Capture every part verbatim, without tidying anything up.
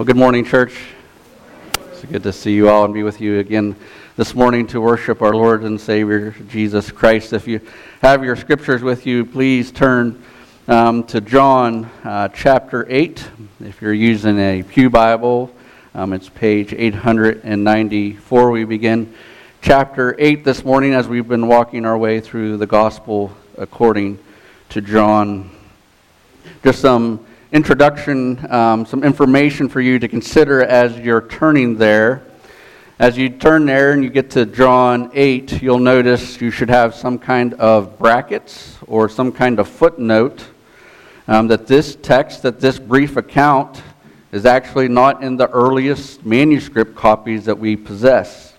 Well, good morning, church. It's good to see you all and be with you again this morning to worship our Lord and Savior, Jesus Christ. If you have your scriptures with you, please turn um, to John uh, chapter eight. If you're using a Pew Bible, um, it's page eight ninety-four. We begin chapter eight this morning as we've been walking our way through the Gospel according to John. Just some introduction, um, some information for you to consider as you're turning there. As you turn there and you get to John eight, you'll notice you should have some kind of brackets or some kind of footnote um, that this text, that this brief account is actually not in the earliest manuscript copies that we possess.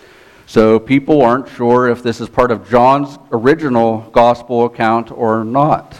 So people aren't sure if this is part of John's original gospel account or not.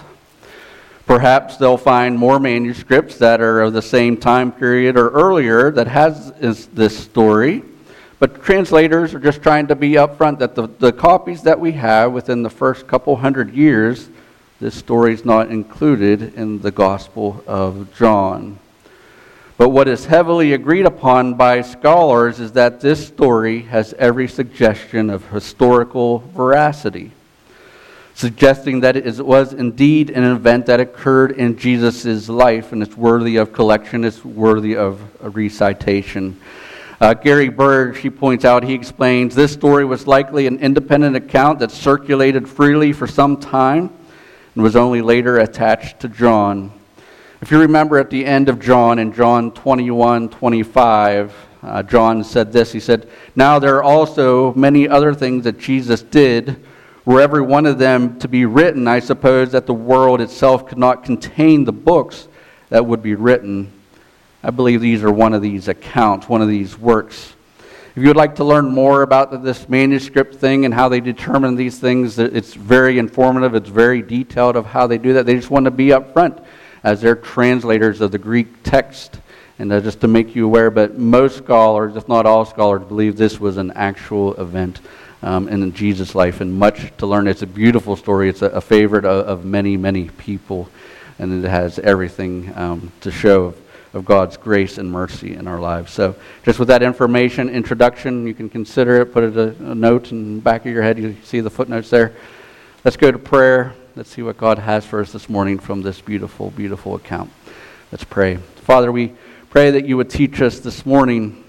Perhaps they'll find more manuscripts that are of the same time period or earlier that has is this story. But translators are just trying to be upfront that the, the copies that we have within the first couple hundred years, this story is not included in the Gospel of John. But what is heavily agreed upon by scholars is that this story has every suggestion of historical veracity, suggesting that it is, was indeed an event that occurred in Jesus' life, and it's worthy of collection, it's worthy of a recitation. Uh, Gary Burge, he points out, he explains, this story was likely an independent account that circulated freely for some time and was only later attached to John. If you remember at the end of John, in John twenty-one twenty-five, uh, John said this, he said, "Now there are also many other things that Jesus did, were every one of them to be written, I suppose that the world itself could not contain the books that would be written." I believe these are one of these accounts, one of these works. If you would like to learn more about this manuscript thing and how they determine these things, it's very informative, it's very detailed of how they do that. They just want to be up front as they're translators of the Greek text, and uh, just to make you aware, but most scholars, if not all scholars, believe this was an actual event Um, in Jesus' life, and much to learn. It's a beautiful story. It's a, a favorite of, of many, many people, and it has everything um, to show of, of God's grace and mercy in our lives. So just with that information, introduction, you can consider it, put it a, a note in the back of your head. You see the footnotes there. Let's go to prayer. Let's see what God has for us this morning from this beautiful, beautiful account. Let's pray. Father, we pray that you would teach us this morning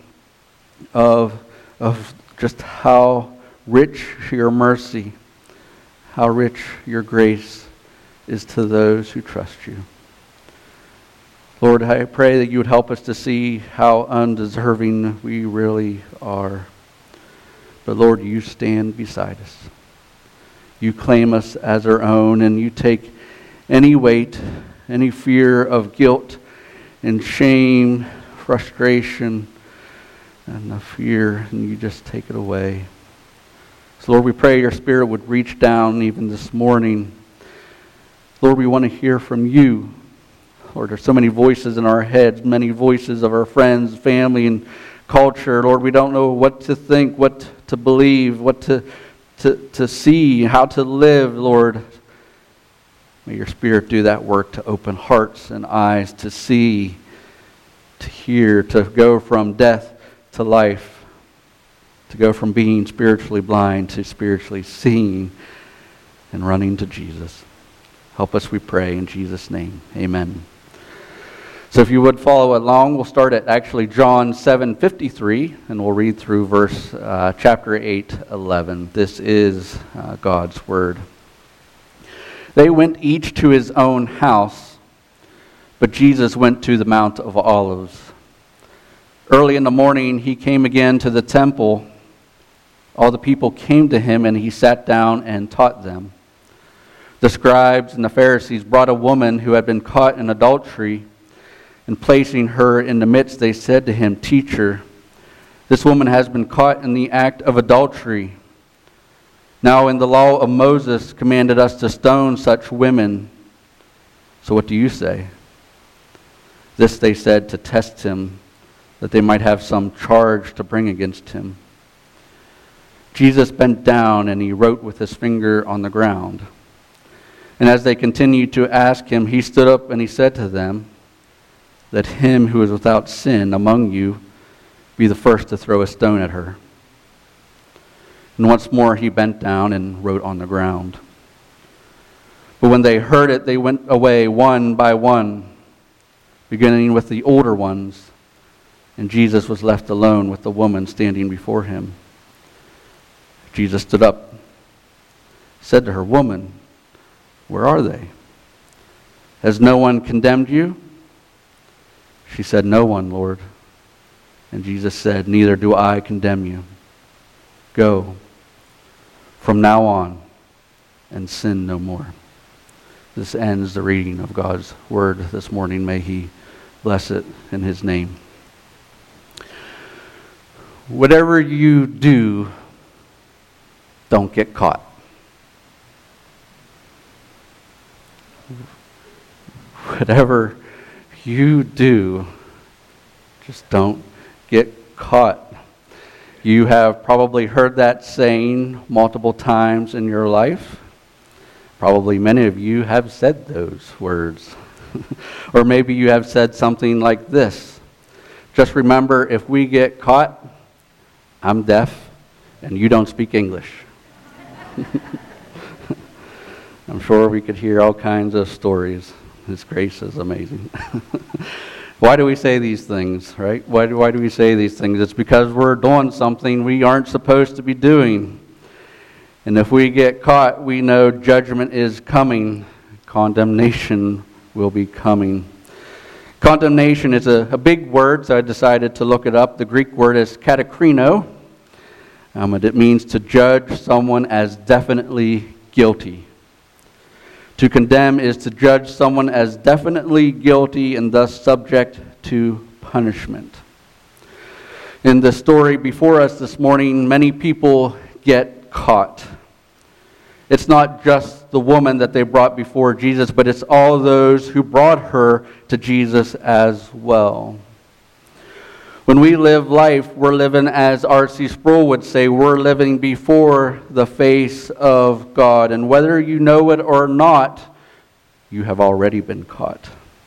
of, of just how rich your mercy, how rich your grace is to those who trust you. Lord, I pray that you would help us to see how undeserving we really are. But Lord, you stand beside us. You claim us as our own, and you take any weight, any fear of guilt and shame, frustration, and the fear, and you just take it away. So Lord, we pray your Spirit would reach down even this morning. Lord, we want to hear from you. Lord, there's so many voices in our heads, many voices of our friends, family, and culture. Lord, we don't know what to think, what to believe, what to, to, to see, how to live, Lord. May your Spirit do that work to open hearts and eyes to see, to hear, to go from death to life. To go from being spiritually blind to spiritually seeing and running to Jesus. Help us, we pray, in Jesus' name. Amen. So if you would follow along, we'll start at actually John seven fifty-three, and we'll read through verse uh, chapter eight eleven. This is uh, God's word. They went each to his own house, but Jesus went to the Mount of Olives. Early in the morning, he came again to the temple. All the people came to him, and he sat down and taught them. The scribes and the Pharisees brought a woman who had been caught in adultery, and placing her in the midst, they said to him, "Teacher, this woman has been caught in the act of adultery. Now in the law of Moses commanded us to stone such women. So what do you say?" This they said to test him, that they might have some charge to bring against him. Jesus bent down and he wrote with his finger on the ground. And as they continued to ask him, he stood up and he said to them, let him who is without sin among you be the first to throw a stone at her." And once more he bent down and wrote on the ground. But when they heard it, they went away one by one, beginning with the older ones, and Jesus was left alone with the woman standing before him. Jesus stood up, said to her, "Woman, where are they? Has no one condemned you?" She said, "No one, Lord." And Jesus said, "Neither do I condemn you. Go from now on and sin no more." This ends the reading of God's word this morning. May he bless it in his name. Whatever you do, don't get caught. Whatever you do, just don't get caught. You have probably heard that saying multiple times in your life. Probably many of you have said those words. Or maybe you have said something like this: "Just remember, if we get caught, I'm deaf and you don't speak English." I'm sure we could hear all kinds of stories. His grace is amazing. Why do we say these things, right? Why do, why do we say these things? It's because we're doing something we aren't supposed to be doing. And if we get caught, we know judgment is coming. Condemnation will be coming. Condemnation is a, a big word, so I decided to look it up. The Greek word is katakrino. Um, and it means to judge someone as definitely guilty. To condemn is to judge someone as definitely guilty and thus subject to punishment. In the story before us this morning, many people get caught. It's not just the woman that they brought before Jesus, but it's all those who brought her to Jesus as well. When we live life, we're living, as R C Sproul would say, we're living before the face of God. And whether you know it or not, you have already been caught.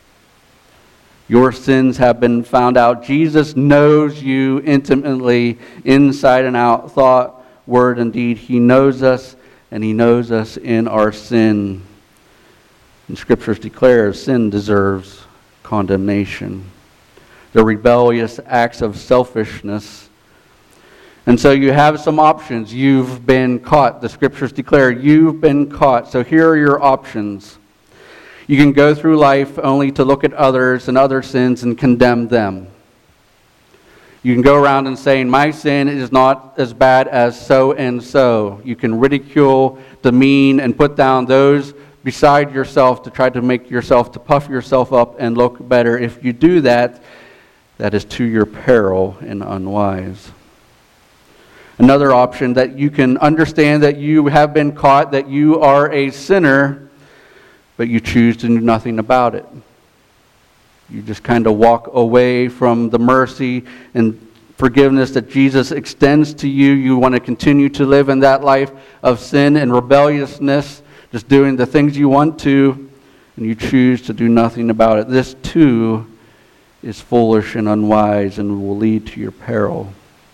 Your sins have been found out. Jesus knows you intimately, inside and out, thought, word, and deed. He knows us, and he knows us in our sin. And Scriptures declare sin deserves condemnation. The rebellious acts of selfishness. And so you have some options. You've been caught. The Scriptures declare you've been caught. So here are your options. You can go through life only to look at others and other sins and condemn them. You can go around and saying, my sin is not as bad as so and so. You can ridicule, demean, and put down those beside yourself to try to make yourself, to puff yourself up and look better. If you do that, that is to your peril and unwise. Another option, that you can understand that you have been caught, that you are a sinner, but you choose to do nothing about it. You just kind of walk away from the mercy and forgiveness that Jesus extends to you. You want to continue to live in that life of sin and rebelliousness, just doing the things you want to, and you choose to do nothing about it. This too is foolish and unwise and will lead to your peril.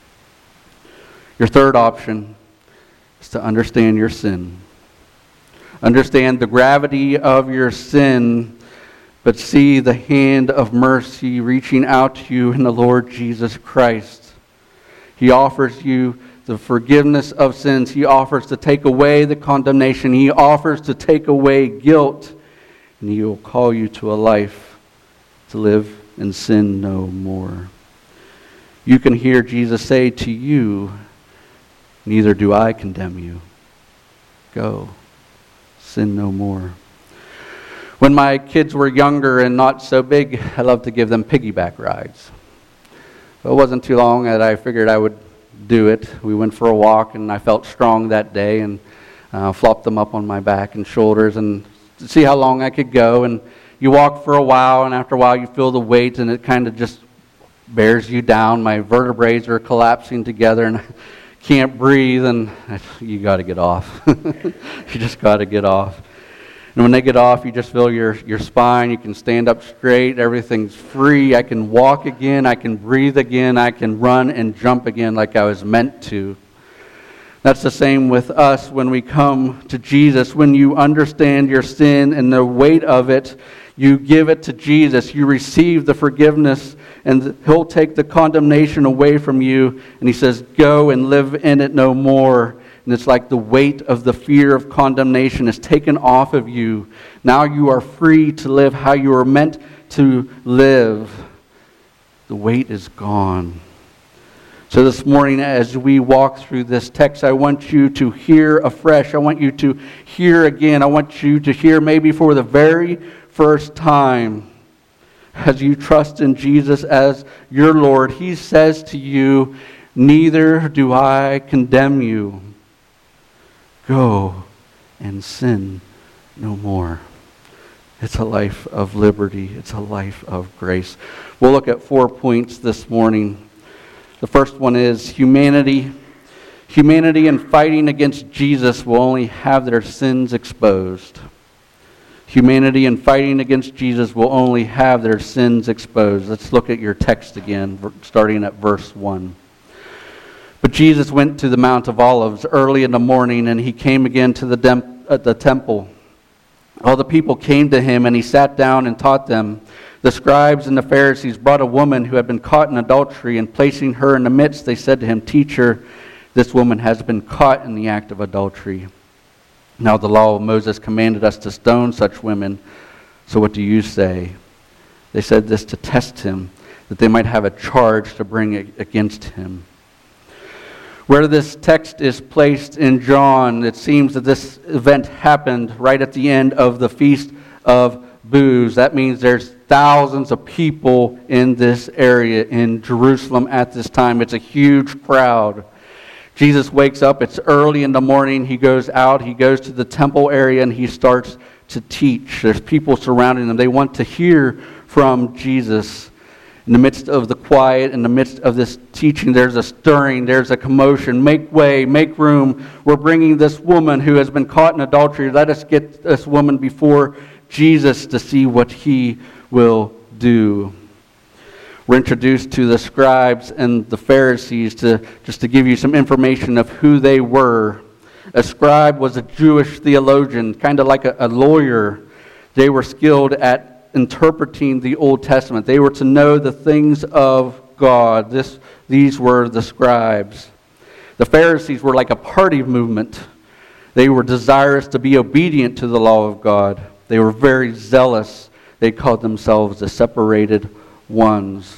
Your third option is to understand your sin. Understand the gravity of your sin, but see the hand of mercy reaching out to you in the Lord Jesus Christ. He offers you the forgiveness of sins. He offers to take away the condemnation. He offers to take away guilt. And He will call you to a life to live and sin no more. You can hear Jesus say to you, neither do I condemn you. Go, sin no more. When my kids were younger and not so big, I loved to give them piggyback rides. It wasn't too long that I figured I would do it. We went for a walk and I felt strong that day and uh, flopped them up on my back and shoulders and to see how long I could go. And you walk for a while, and after a while you feel the weight and it kind of just bears you down. My vertebrae are collapsing together and I can't breathe, and you got to get off. You just got to get off. And when they get off, you just feel your, your spine. You can stand up straight. Everything's free. I can walk again. I can breathe again. I can run and jump again like I was meant to. That's the same with us when we come to Jesus. When you understand your sin and the weight of it, you give it to Jesus. You receive the forgiveness, and He'll take the condemnation away from you. And He says, go and live in it no more. And it's like the weight of the fear of condemnation is taken off of you. Now you are free to live how you are meant to live. The weight is gone. So this morning, as we walk through this text, I want you to hear afresh. I want you to hear again. I want you to hear maybe for the very first time, as you trust in Jesus as your Lord. He says to you, neither do I condemn you. Go and sin no more. It's a life of liberty. It's a life of grace. We'll look at four points this morning. The first one is humanity. Humanity in fighting against Jesus will only have their sins exposed. Humanity in fighting against Jesus will only have their sins exposed. Let's look at your text again, starting at verse one. But Jesus went to the Mount of Olives early in the morning, and He came again to the, dem- uh, the temple. All the people came to Him, and He sat down and taught them. The scribes and the Pharisees brought a woman who had been caught in adultery, and placing her in the midst, they said to Him, Teacher, this woman has been caught in the act of adultery. Now the law of Moses commanded us to stone such women. So what do you say? They said this to test Him, that they might have a charge to bring against Him. Where this text is placed in John, it seems that this event happened right at the end of the Feast of Booths. That means there's thousands of people in this area in Jerusalem at this time. It's a huge crowd. Jesus wakes up. It's early in the morning. He goes out. He goes to the temple area and he starts to teach. There's people surrounding him. They want to hear from Jesus. In the midst of the quiet, in the midst of this teaching, there's a stirring, there's a commotion. Make way, make room. We're bringing this woman who has been caught in adultery. Let us get this woman before Jesus to see what He will do. We're introduced to the scribes and the Pharisees to just to give you some information of who they were. A scribe was a Jewish theologian, kind of like a, a lawyer. They were skilled at interpreting the Old Testament. They were to know the things of God. This, these were the scribes. The Pharisees were like a party movement. They were desirous to be obedient to the law of God. They were very zealous. They called themselves the separated ones.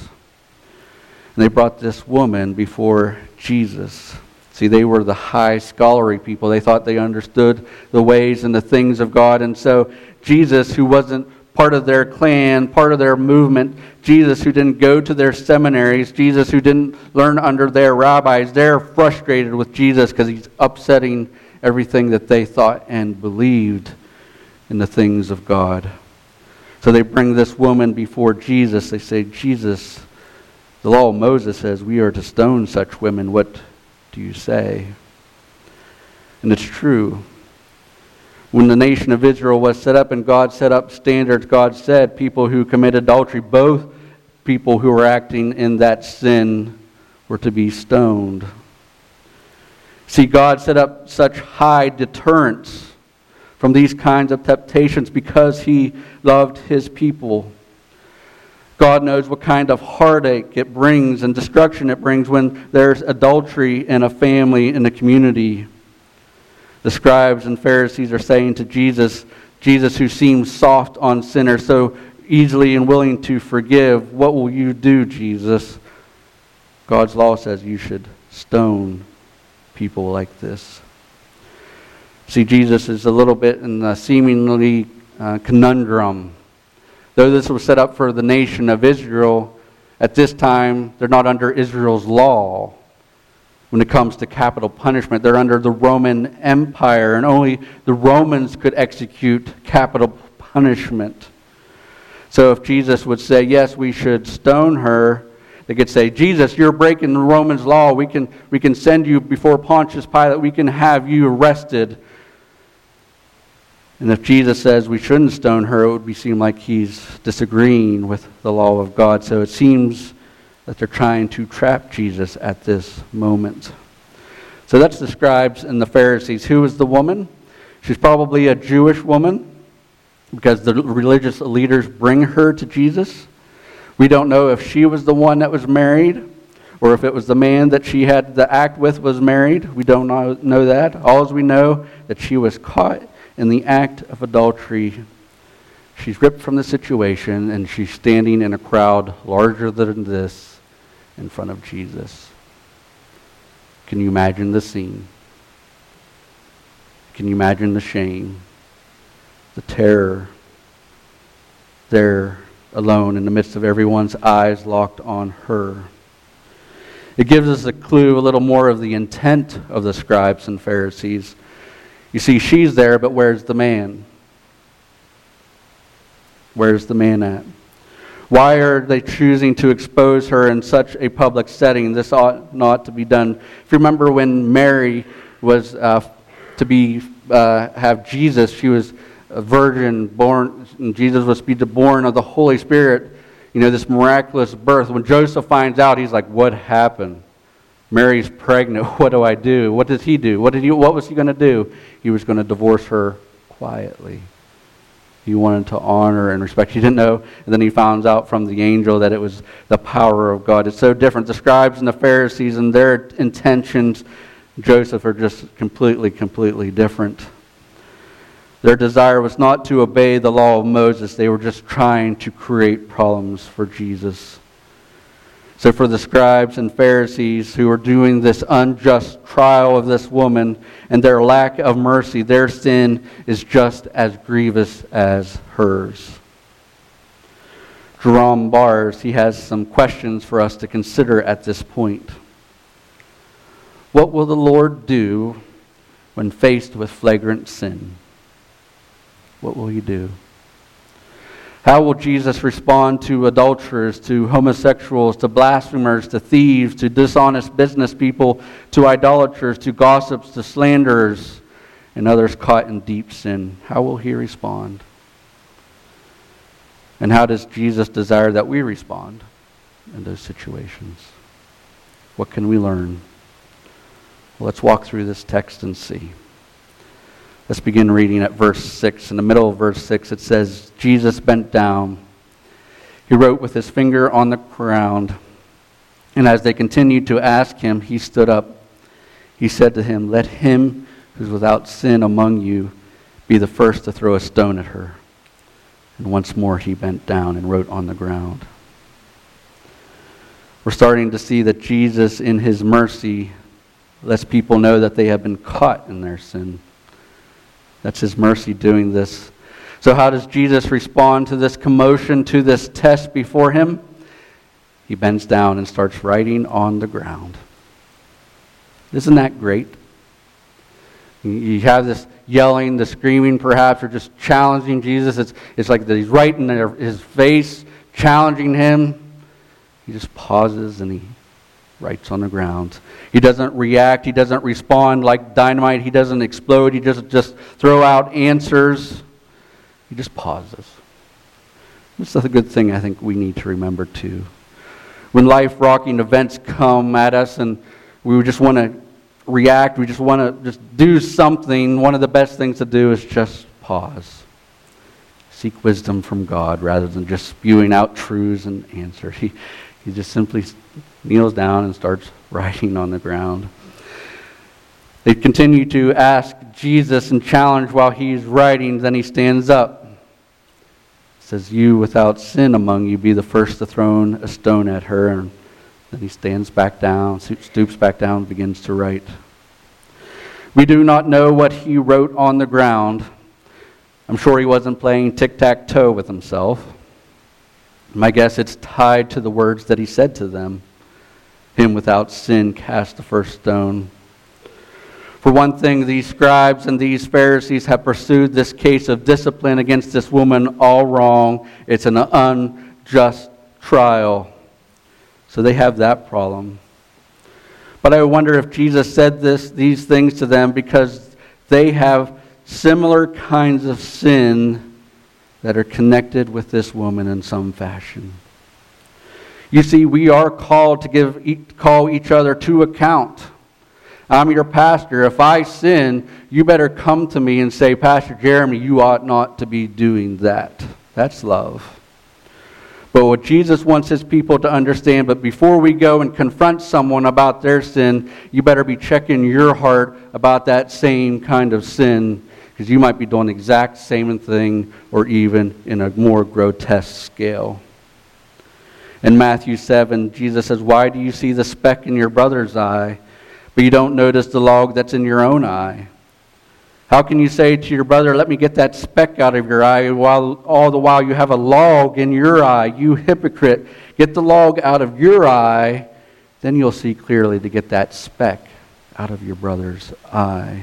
And they brought this woman before Jesus. See, they were the high scholarly people. They thought they understood the ways and the things of God. And so Jesus, who wasn't part of their clan, part of their movement, Jesus who didn't go to their seminaries, Jesus who didn't learn under their rabbis, they're frustrated with Jesus because He's upsetting everything that they thought and believed in the things of God. So they bring this woman before Jesus. They say, Jesus, the law of Moses says we are to stone such women. What do you say? And it's true. When the nation of Israel was set up and God set up standards, God said people who commit adultery, both people who were acting in that sin, were to be stoned. See, God set up such high deterrence from these kinds of temptations because He loved His people. God knows what kind of heartache it brings and destruction it brings when there's adultery in a family, in a community. The scribes and Pharisees are saying to Jesus, Jesus who seems soft on sinners, so easily and willing to forgive, what will you do, Jesus? God's law says you should stone people like this. See, Jesus is a little bit in a seemingly uh, conundrum. Though this was set up for the nation of Israel, at this time, they're not under Israel's law. When it comes to capital punishment, they're under the Roman Empire, and only the Romans could execute capital punishment. So if Jesus would say, yes, we should stone her, they could say, Jesus, you're breaking the Romans' law. We can, we can send you before Pontius Pilate. We can have you arrested. And if Jesus says we shouldn't stone her, it would be seem like he's disagreeing with the law of God. So it seems that they're trying to trap Jesus at this moment. So that's the scribes and the Pharisees. Who is the woman? She's probably a Jewish woman because the religious leaders bring her to Jesus. We don't know if she was the one that was married or if it was the man that she had the act with was married. We don't know, know that. All as we know that she was caught in the act of adultery. She's ripped from the situation and she's standing in a crowd larger than this in front of Jesus. Can you imagine the scene? Can you imagine the shame, the terror, there alone in the midst of everyone's eyes locked on her? It gives us a clue, a little more of the intent of the scribes and Pharisees. You see, she's there, but where's the man? Where's the man at? Why are they choosing to expose her in such a public setting? This ought not to be done. If you remember when Mary was uh, to be uh, have Jesus, she was a virgin born, and Jesus was to be born of the Holy Spirit. You know, this miraculous birth. When Joseph finds out, he's like, "What happened? Mary's pregnant. What do I do?" What did he do? What did he? What was he going to do? He was going to divorce her quietly. He wanted to honor and respect. He didn't know, and then he found out from the angel that it was the power of God. It's so different. The scribes and the Pharisees and their intentions, Joseph, are just completely, completely different. Their desire was not to obey the law of Moses. They were just trying to create problems for Jesus. So for the scribes and Pharisees who are doing this unjust trial of this woman and their lack of mercy, their sin is just as grievous as hers. Jerome Bars, he has some questions for us to consider at this point. What will the Lord do when faced with flagrant sin? What will he do? How will Jesus respond to adulterers, to homosexuals, to blasphemers, to thieves, to dishonest business people, to idolaters, to gossips, to slanderers, and others caught in deep sin? How will he respond? And how does Jesus desire that we respond in those situations? What can we learn? Well, let's walk through this text and see. Let's begin reading at verse six. In the middle of verse six, it says, Jesus bent down. He wrote with his finger on the ground. And as they continued to ask him, he stood up. He said to him, "Let him who's without sin among you be the first to throw a stone at her." And once more he bent down and wrote on the ground. We're starting to see that Jesus, in his mercy, lets people know that they have been caught in their sin. That's his mercy doing this. So how does Jesus respond to this commotion, to this test before him? He bends down and starts writing on the ground. Isn't that great? You have this yelling, the screaming perhaps, or just challenging Jesus. It's, it's like that he's right in their, his face, challenging him. He just pauses and he writes on the ground. He doesn't react. He doesn't respond like dynamite. He doesn't explode. He doesn't just throw out answers. He just pauses. This is a good thing I think we need to remember too. When life-rocking events come at us and we just want to react, we just want to just do something, one of the best things to do is just pause. Seek wisdom from God rather than just spewing out truths and answers. He, he just simply kneels down and starts writing on the ground. They continue to ask Jesus and challenge while he's writing. Then he stands up. He says, "You without sin among you, be the first to throw a stone at her." And then he stands back down, stoops back down, and begins to write. We do not know what he wrote on the ground. I'm sure he wasn't playing tic-tac-toe with himself. My guess it's tied to the words that he said to them. Him without sin cast the first stone. For one thing, these scribes and these Pharisees have pursued this case of discipline against this woman all wrong. It's an unjust trial. So they have that problem. But I wonder if Jesus said this, these things to them because they have similar kinds of sin that are connected with this woman in some fashion. You see, we are called to give call each other to account. I'm your pastor. If I sin, you better come to me and say, Pastor Jeremy, you ought not to be doing that. That's love. But what Jesus wants his people to understand, but before we go and confront someone about their sin, you better be checking your heart about that same kind of sin, because you might be doing the exact same thing or even in a more grotesque scale. In Matthew seven, Jesus says, why do you see the speck in your brother's eye, but you don't notice the log that's in your own eye? How can you say to your brother, let me get that speck out of your eye, while all the while you have a log in your eye? You hypocrite, get the log out of your eye, then you'll see clearly to get that speck out of your brother's eye.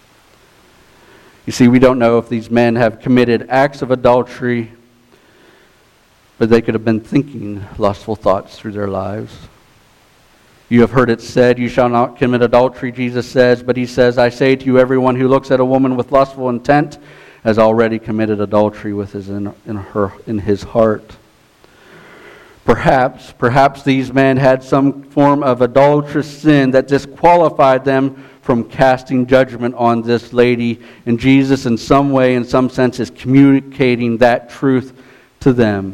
You see, we don't know if these men have committed acts of adultery, but they could have been thinking lustful thoughts through their lives. You have heard it said, you shall not commit adultery, Jesus says, but he says, I say to you, everyone who looks at a woman with lustful intent has already committed adultery with his in, in her in his heart. Perhaps, perhaps these men had some form of adulterous sin that disqualified them from casting judgment on this lady, and Jesus in some way, in some sense, is communicating that truth to them.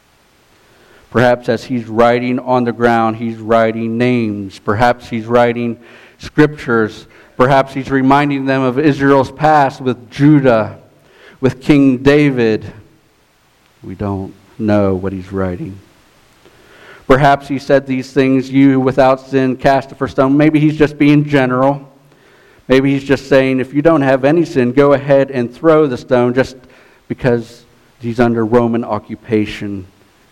Perhaps as he's writing on the ground, he's writing names. Perhaps he's writing scriptures. Perhaps he's reminding them of Israel's past with Judah, with King David. We don't know what he's writing. Perhaps he said these things, you without sin cast the first stone. Maybe he's just being general. Maybe he's just saying, if you don't have any sin, go ahead and throw the stone, just because he's under Roman occupation.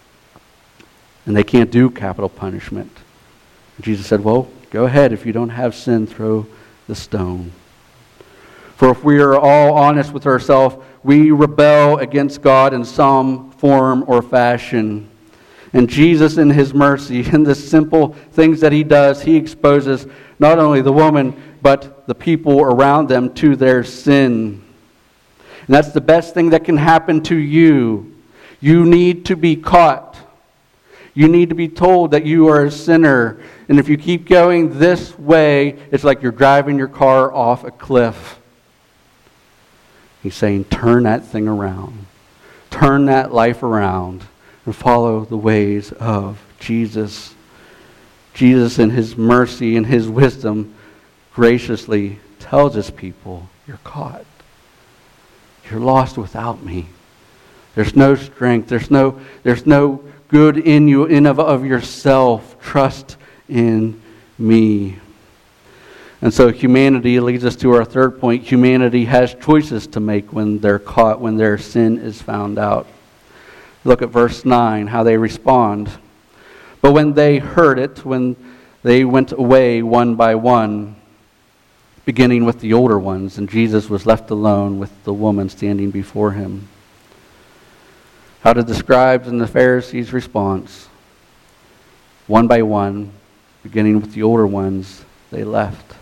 And they can't do capital punishment. And Jesus said, well, go ahead. If you don't have sin, throw the stone. For if we are all honest with ourselves, we rebel against God in some form or fashion. And Jesus, in his mercy, in the simple things that he does, he exposes not only the woman, but the people around them to their sin. And that's the best thing that can happen to you. You need to be caught. You need to be told that you are a sinner. And if you keep going this way, it's like you're driving your car off a cliff. He's saying, turn that thing around. Turn that life around and follow the ways of Jesus. Jesus, in his mercy and his wisdom, graciously tells his people, you're caught. You're lost without me. There's no strength. There's no, there's no good in you, in of, of yourself. Trust in me. And so humanity leads us to our third point. Humanity has choices to make when they're caught, when their sin is found out. Look at verse nine, how they respond. But when they heard it, when they went away one by one, beginning with the older ones, and Jesus was left alone with the woman standing before him. How did the scribes and the Pharisees respond? One by one, beginning with the older ones, they left.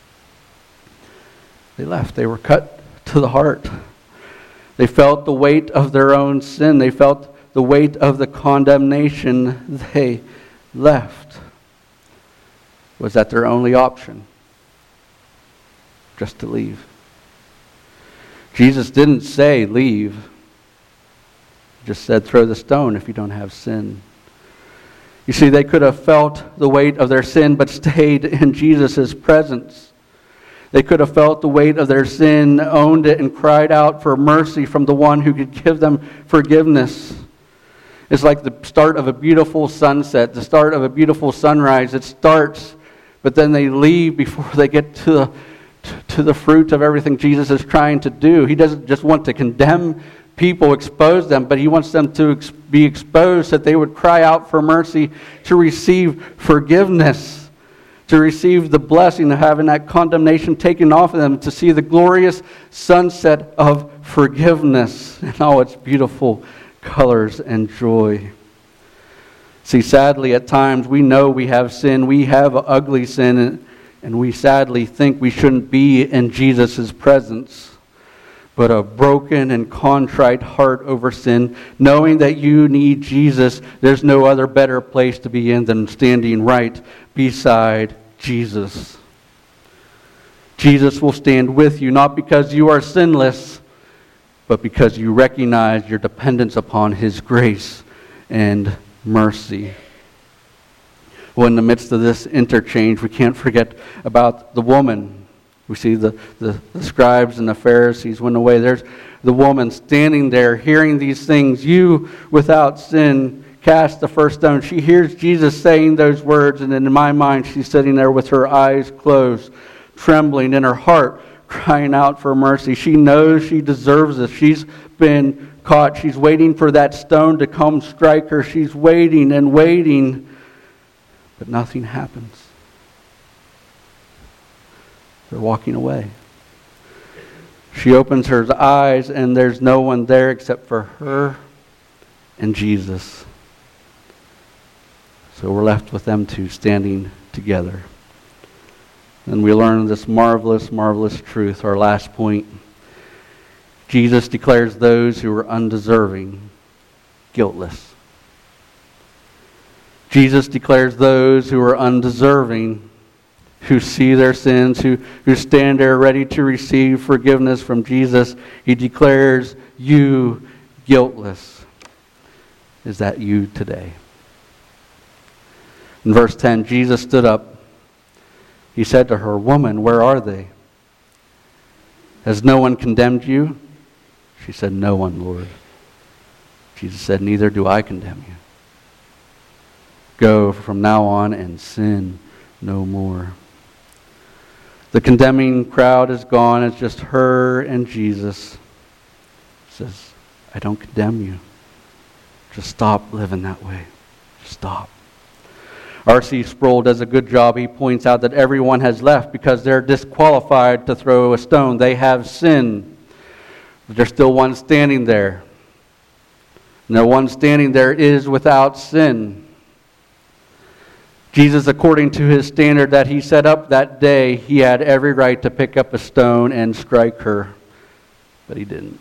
They left. They were cut to the heart. They felt the weight of their own sin. They felt the weight of the condemnation. They left. Was that their only option? Just to leave. Jesus didn't say leave. He just said throw the stone if you don't have sin. You see, they could have felt the weight of their sin but stayed in Jesus' presence. They could have felt the weight of their sin, owned it, and cried out for mercy from the one who could give them forgiveness. It's like the start of a beautiful sunset, the start of a beautiful sunrise. It starts, but then they leave before they get to the, to the fruit of everything Jesus is trying to do. He doesn't just want to condemn people, expose them, but he wants them to ex- be exposed, that they would cry out for mercy, to receive forgiveness, to receive the blessing of having that condemnation taken off of them, to see the glorious sunset of forgiveness and all its beautiful colors and joy. See, sadly, at times we know we have sin, we have ugly sin, and, and we sadly think we shouldn't be in Jesus' presence. but a broken and contrite heart over sin, knowing that you need Jesus. There's no other better place to be in than standing right beside Jesus. Jesus will stand with you, not because you are sinless, but because you recognize your dependence upon His grace and mercy. Well, in the midst of this interchange, we can't forget about the woman. We see the, the, the scribes and the Pharisees went away. There's the woman standing there hearing these things. You, without sin, cast the first stone. She hears Jesus saying those words, and in my mind, she's sitting there with her eyes closed, trembling in her heart, crying out for mercy. She knows she deserves this. She's been caught. She's waiting for that stone to come strike her. She's waiting and waiting, but nothing happens. They're walking away. She opens her eyes, and there's no one there except for her and Jesus. So we're left with them two standing together. And we learn this marvelous, marvelous truth, our last point. Jesus declares those who are undeserving guiltless. Jesus declares those who are undeserving, who see their sins, who, who stand there ready to receive forgiveness from Jesus. He declares you guiltless. Is that you today? In verse ten, Jesus stood up. He said to her, "Woman, where are they? Has no one condemned you?" She said, "No one, Lord." Jesus said, "Neither do I condemn you. Go from now on and sin no more." The condemning crowd is gone. It's just her and Jesus. He says, "I don't condemn you. Just stop living that way. Just stop." R C Sproul does a good job. He points out that everyone has left because they're disqualified to throw a stone. They have sinned. But there's still one standing there. And the one standing there is without sin. Jesus, according to His standard that He set up that day, He had every right to pick up a stone and strike her. But He didn't.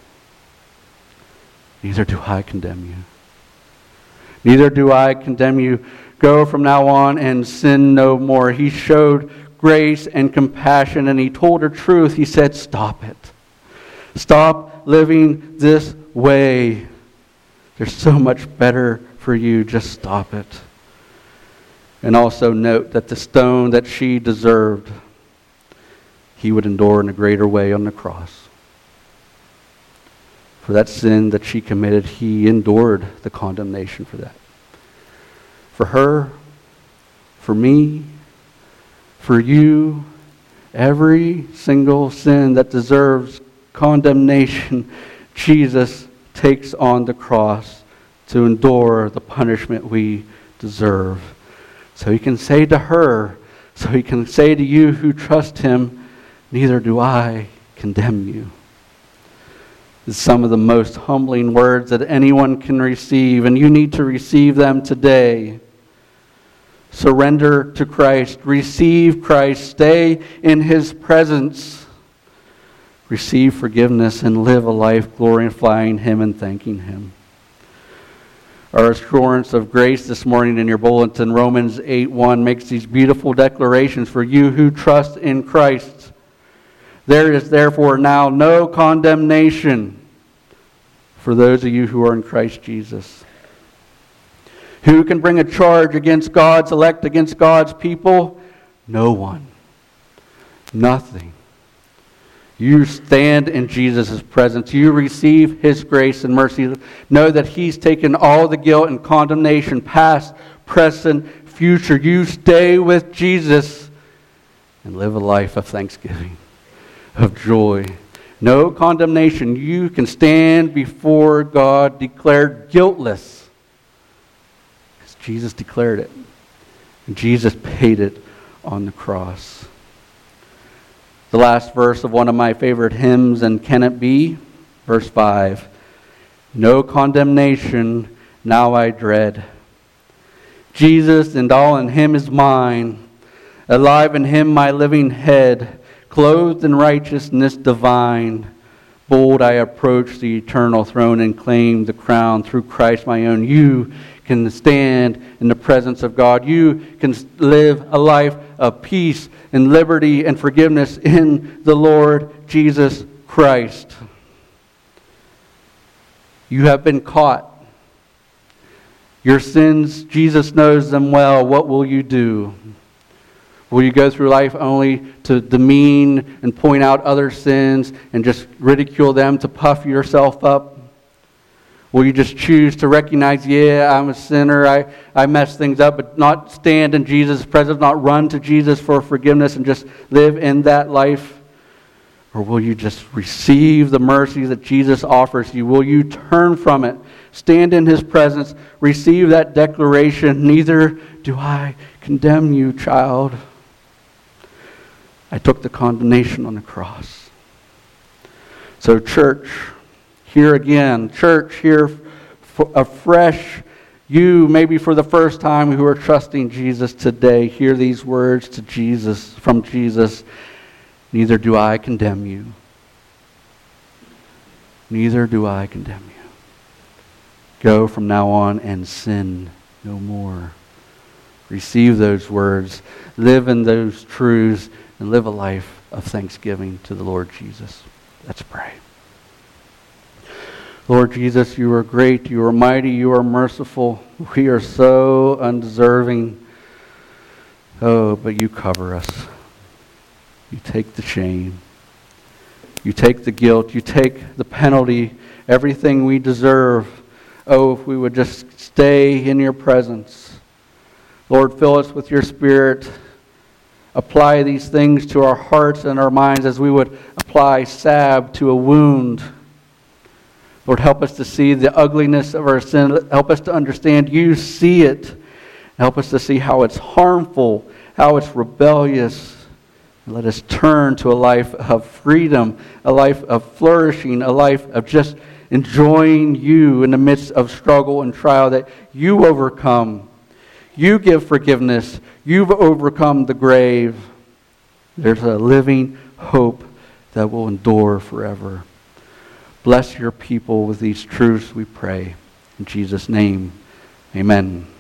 Neither do I condemn you. Neither do I condemn you. Go from now on and sin no more. He showed grace and compassion, and He told her truth. He said, stop it. Stop living this way. There's so much better for you. Just stop it. And also note that the stone that she deserved, He would endure in a greater way on the cross. For that sin that she committed, He endured the condemnation for that. For her, for me, for you, every single sin that deserves condemnation, Jesus takes on the cross to endure the punishment we deserve. So He can say to her, so He can say to you who trust Him, neither do I condemn you. It's some of the most humbling words that anyone can receive, and you need to receive them today. Surrender to Christ. Receive Christ. Stay in His presence. Receive forgiveness and live a life glorifying Him and thanking Him. Our assurance of grace this morning in your bulletin, Romans eight one, makes these beautiful declarations for you who trust in Christ. There is therefore now no condemnation for those of you who are in Christ Jesus. Who can bring a charge against God's elect, against God's people? No one. Nothing. You stand in Jesus' presence. You receive His grace and mercy. Know that He's taken all the guilt and condemnation, past, present, future. You stay with Jesus and live a life of thanksgiving, of joy. No condemnation. You can stand before God declared guiltless. Jesus declared it. And Jesus paid it on the cross. The last verse of one of my favorite hymns, and Can It Be? Verse five. No condemnation now I dread. Jesus and all in Him is mine. Alive in Him my living head. Clothed in righteousness divine. Bold I approach the eternal throne and claim the crown through Christ my own. You can stand in the presence of God. You can live a life of peace and liberty and forgiveness in the Lord Jesus Christ. You have been caught. Your sins, Jesus knows them well. What will you do? Will you go through life only to demean and point out other sins and just ridicule them to puff yourself up? Will you just choose to recognize, yeah, I'm a sinner, I, I mess things up, but not stand in Jesus' presence, not run to Jesus for forgiveness and just live in that life? Or will you just receive the mercy that Jesus offers you? Will you turn from it, stand in His presence, receive that declaration, neither do I condemn you, child. I took the condemnation on the cross. So church, here again, church, here afresh, you maybe for the first time who are trusting Jesus today, hear these words to Jesus, from Jesus. Neither do I condemn you. Neither do I condemn you. Go from now on and sin no more. Receive those words. Live in those truths and live a life of thanksgiving to the Lord Jesus. Let's pray. Lord Jesus, you are great, you are mighty, you are merciful. We are so undeserving. Oh, but you cover us. You take the shame. You take the guilt. You take the penalty, everything we deserve. Oh, if we would just stay in your presence. Lord, fill us with your Spirit. Apply these things to our hearts and our minds as we would apply salve to a wound. Lord, help us to see the ugliness of our sin. Help us to understand you see it. Help us to see how it's harmful, how it's rebellious. Let us turn to a life of freedom, a life of flourishing, a life of just enjoying you in the midst of struggle and trial, that you overcome. You give forgiveness. You've overcome the grave. There's a living hope that will endure forever. Bless your people with these truths, we pray. In Jesus' name, amen.